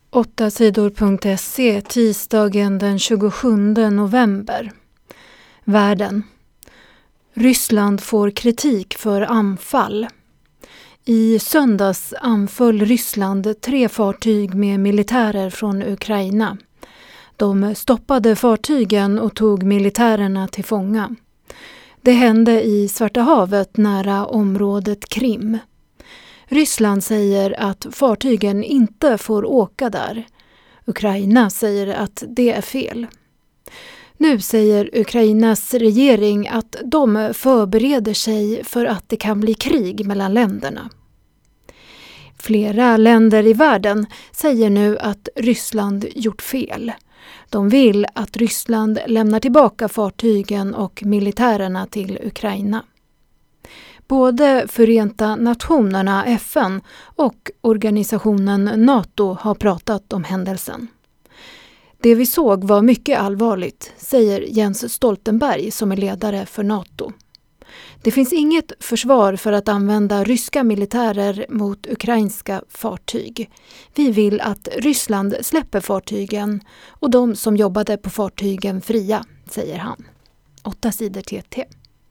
8sidor.se tisdagen den 27 november. Världen. Ryssland får kritik för anfall. I söndags anföll Ryssland 3 fartyg med militärer från Ukraina. De stoppade fartygen och tog militärerna till fånga. Det hände i Svarta havet nära området Krim. Ryssland säger att fartygen inte får åka där. Ukraina säger att det är fel. Nu säger Ukrainas regering att de förbereder sig för att det kan bli krig mellan länderna. Flera länder i världen säger nu att Ryssland gjort fel. De vill att Ryssland lämnar tillbaka fartygen och militärerna till Ukraina. Både Förenta Nationerna, FN och organisationen NATO har pratat om händelsen. Det vi såg var mycket allvarligt, säger Jens Stoltenberg som är ledare för NATO. Det finns inget försvar för att använda ryska militärer mot ukrainska fartyg. Vi vill att Ryssland släpper fartygen och de som jobbade på fartygen fria, säger han. 8 sidor TT.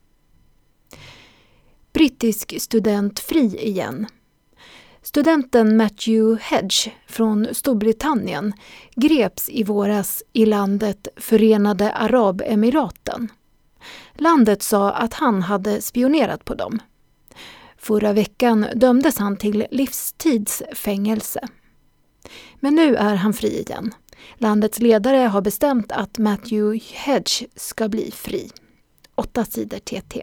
Brittisk student fri igen. Studenten Matthew Hedge från Storbritannien greps i våras i landet Förenade Arabemiraten. Landet sa att han hade spionerat på dem. Förra veckan dömdes han till livstidsfängelse. Men nu är han fri igen. Landets ledare har bestämt att Matthew Hedge ska bli fri. 8 sidor TT.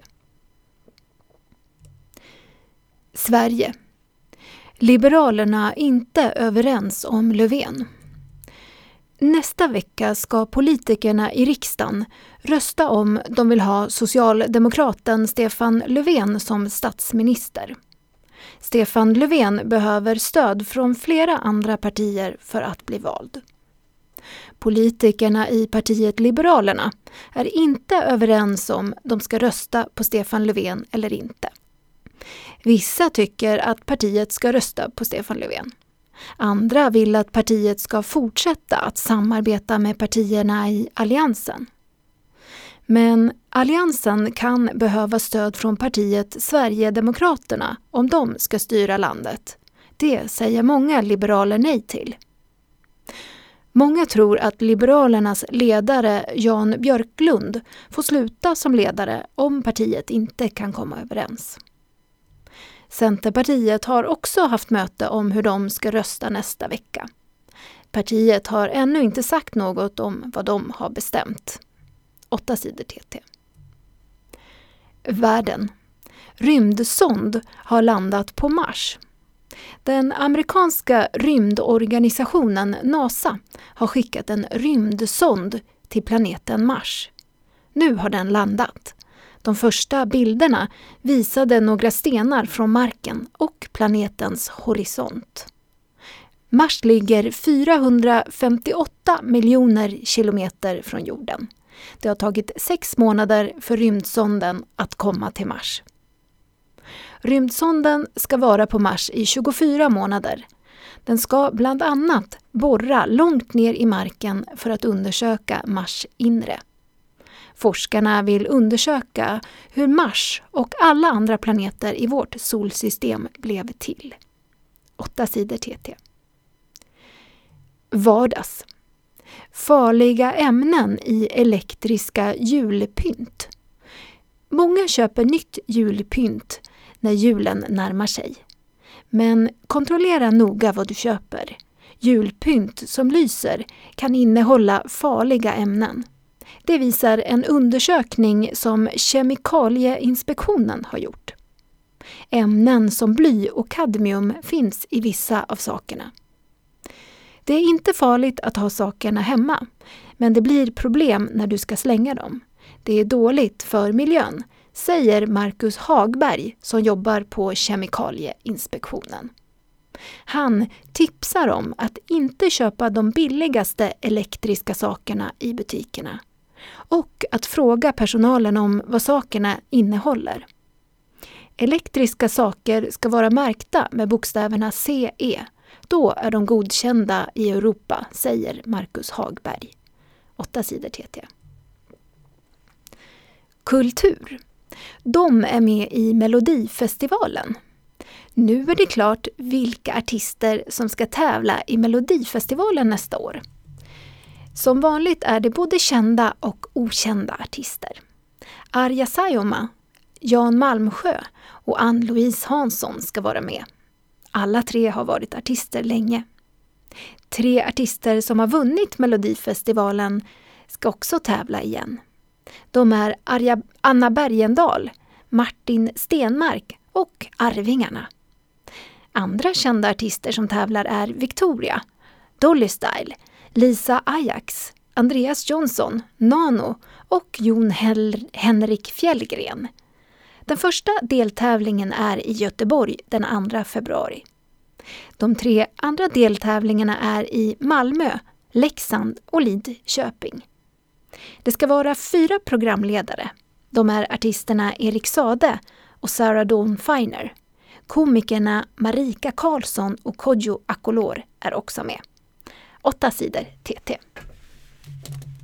Sverige. Liberalerna inte överens om Löfven. Nästa vecka ska politikerna i riksdagen rösta om de vill ha socialdemokraten Stefan Löfven som statsminister. Stefan Löfven behöver stöd från flera andra partier för att bli vald. Politikerna i partiet Liberalerna är inte överens om de ska rösta på Stefan Löfven eller inte. Vissa tycker att partiet ska rösta på Stefan Löfven. Andra vill att partiet ska fortsätta att samarbeta med partierna i alliansen. Men alliansen kan behöva stöd från partiet Sverigedemokraterna om de ska styra landet. Det säger många liberaler nej till. Många tror att Liberalernas ledare Jan Björklund får sluta som ledare om partiet inte kan komma överens. Centerpartiet har också haft möte om hur de ska rösta nästa vecka. Partiet har ännu inte sagt något om vad de har bestämt. 8 sidor TT. Världen. Rymdsond har landat på Mars. Den amerikanska rymdorganisationen NASA har skickat en rymdsond till planeten Mars. Nu har den landat. De första bilderna visade några stenar från marken och planetens horisont. Mars ligger 458 miljoner kilometer från jorden. Det har tagit 6 månader för rymdsonden att komma till Mars. Rymdsonden ska vara på Mars i 24 månader. Den ska bland annat borra långt ner i marken för att undersöka Mars inre. Forskarna vill undersöka hur Mars och alla andra planeter i vårt solsystem blev till. 8 sidor TT. Vardags. Farliga ämnen i elektriska julpynt. Många köper nytt julpynt när julen närmar sig. Men kontrollera noga vad du köper. Julpynt som lyser kan innehålla farliga ämnen. Det visar en undersökning som Kemikalieinspektionen har gjort. Ämnen som bly och kadmium finns i vissa av sakerna. Det är inte farligt att ha sakerna hemma, men det blir problem när du ska slänga dem. Det är dåligt för miljön, säger Marcus Hagberg som jobbar på Kemikalieinspektionen. Han tipsar om att inte köpa de billigaste elektriska sakerna i butikerna och att fråga personalen om vad sakerna innehåller. Elektriska saker ska vara märkta med bokstäverna CE Då är de godkända i Europa, säger Marcus Hagberg. 8 sidor TT. Kultur. De är med i Melodifestivalen. Nu är det klart vilka artister som ska tävla i Melodifestivalen nästa år. Som vanligt är det både kända och okända artister. Arja Saijonmaa, Jan Malmsjö och Ann-Louise Hansson ska vara med. Alla 3 har varit artister länge. 3 artister som har vunnit Melodifestivalen ska också tävla igen. De är Anna Bergendahl, Martin Stenmark och Arvingarna. Andra kända artister som tävlar är Victoria, Dolly Style, Lisa Ajax, Andreas Johnson, Nano och Jon Henrik Fjällgren. Den första deltävlingen är i Göteborg den 2 februari. De 3 andra deltävlingarna är i Malmö, Leksand och Lidköping. Det ska vara 4 programledare. De är artisterna Erik Sade och Sarah Dawn Finer. Komikerna Marika Karlsson och Kodjo Akolor är också med. 8 sidor TT.